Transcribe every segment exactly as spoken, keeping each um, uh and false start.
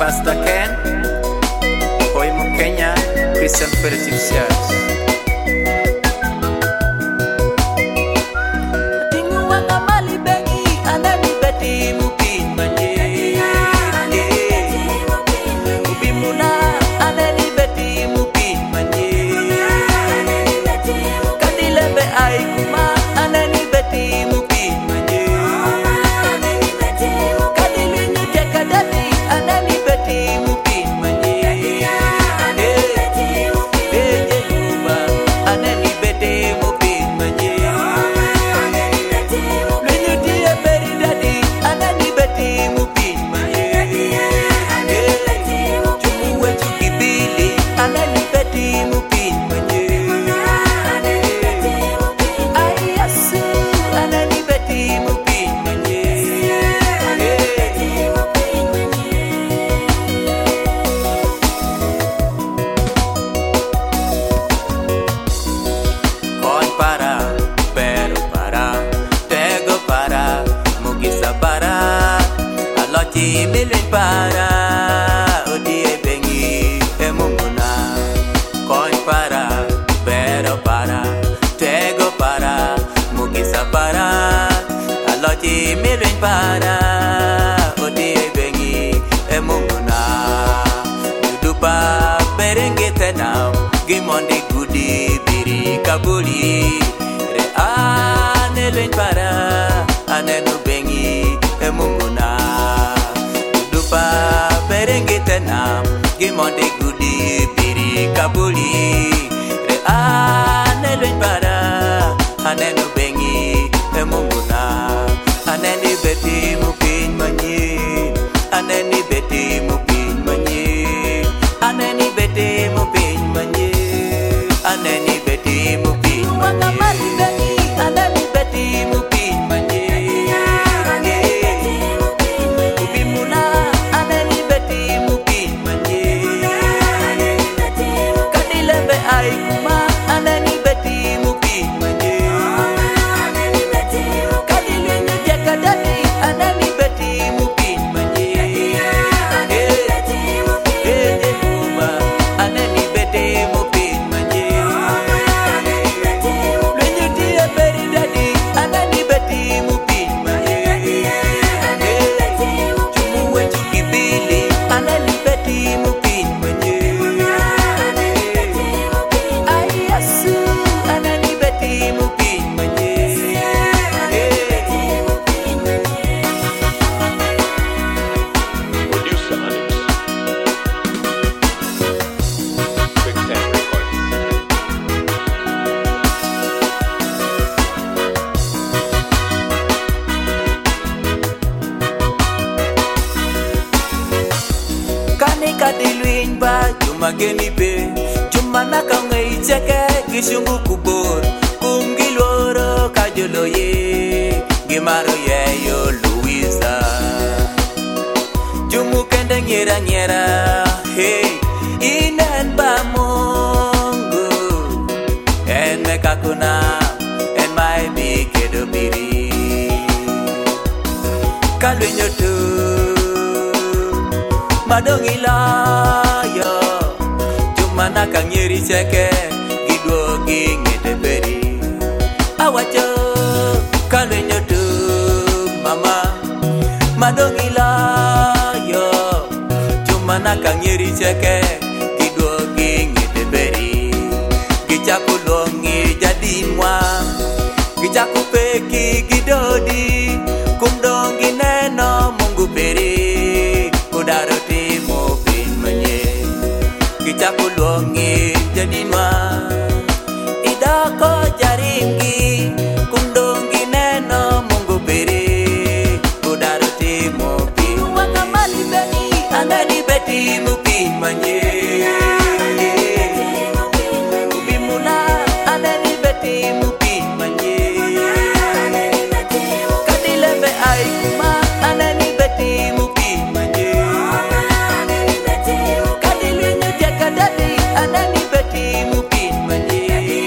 Pastor Ken, Hoimo Kenya, Christian Fellowship Church. Milin para odie bengi emunguna coin para pero para tego para mugisa para aloti milin para odie bengi emunguna dupa berengete now gimondi gudi biri kabuli re anelin para anenu bengi emunguna Berengetena, Gimonde Gudi, Biri Kabuli, Re Anelin Para, Anenu Bengi, Emunguna, Aneni Beti Mupin Mani, Aneni Beti Mupin Mani, Aneni Beti Mupin Mani, Aneni Beti Mupin Mani, Aneni Beti Mupin Mani. Kadiluin ba jumageni be jumana kangai cheke gishungu kubur kungiloro kajoloye gimaro ye yo Luisa jumu kende nyera nyera hey inen ba Mungu en mekakuna en mai bi kedobiri kalwenyo tu madongila yo jumana kanyeri cheke gidwogi ngete beri awacho kalwenyo tu mama madongila yo jumana kanyeri cheke gidwogi ngete beri gichakulongi jadimwa gichakupeki gidodi kumdongi neno Mungu beri udaro Kichakulongi jadinwa idako jaringi kundongi neno Mungu beri udaro timo pi wakamali beni anani beti mupi manye ubimuna anani beti mupi manye kadilembe aikuma anani beti mupi manye anani beti mupin manye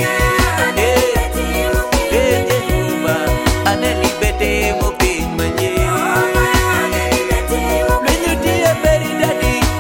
anani beti mupin manye lenyu dia beri dadi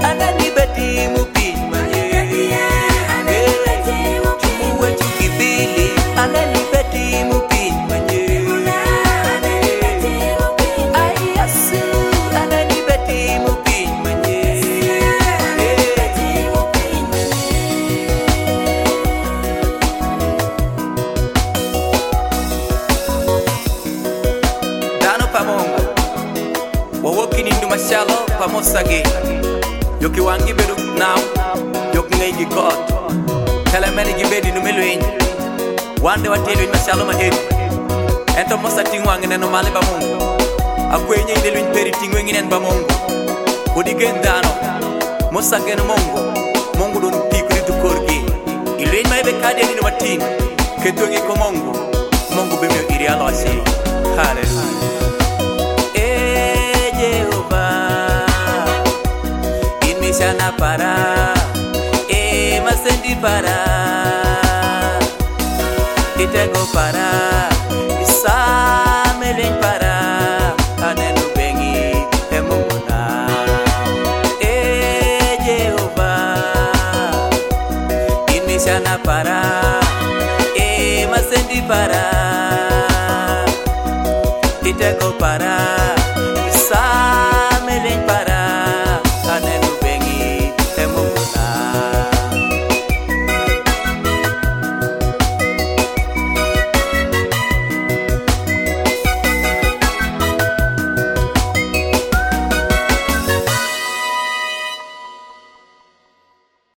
mashalo pamosagi yoki wangi bedu now yoki ngai gi god kala meni gi bedi no meluin wande watelo mashalo mahedi ento mosa tingwangi neno male ba mungu akwenye ile luin peri tingwengi nen ba mungu odi gendano mosa gen mungu mungu don tikuri tu korgi ilen mai be kade ni matin ketongi ko mungu mungu be me iri alo asi hallelujah Sana para, eh masendi para, itego para, isameleng para, anenu bengi emunguna, eh Jehovah, ini sana para, eh masendi para, itego para.